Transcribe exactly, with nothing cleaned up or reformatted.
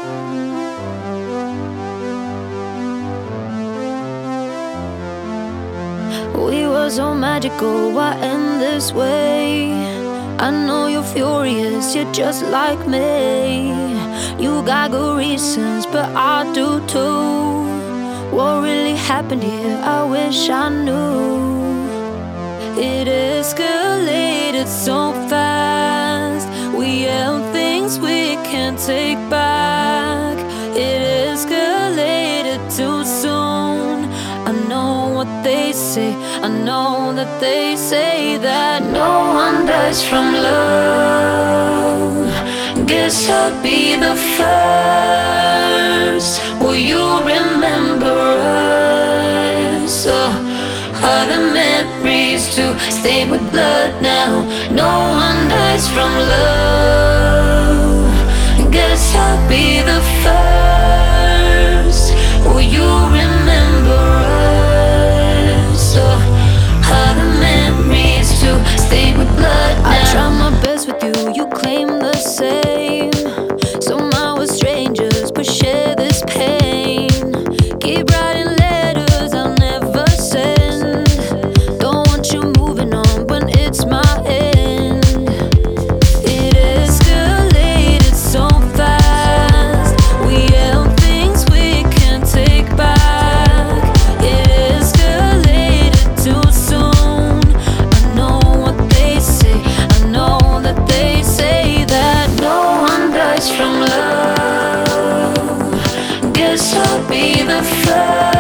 We were so magical, why end this way? I know you're furious, you're just like me. You got good reasons, but I do too. What really happened here? I wish I knew. It escalated so fast. We held things we can't take back. It escalated too soon. I know what they say, I know that they say that no one dies from love. Guess I'll be the first. Will you remember us? Oh, are the memories to stay with blood now? No one dies from love. Guess I'll be the first. Will you remember us? Oh, are the memories to stay with blood now? I try my best with you, you claim the same. Somehow we're strangers, but share this pain. Keep writing letters I'll never send. Don't want you moving on when it's my end. It escalated so fast. We held things we can't take back. It escalated too soon. I know what they say, I know that they say that no one dies from love. Guess I'll be the first.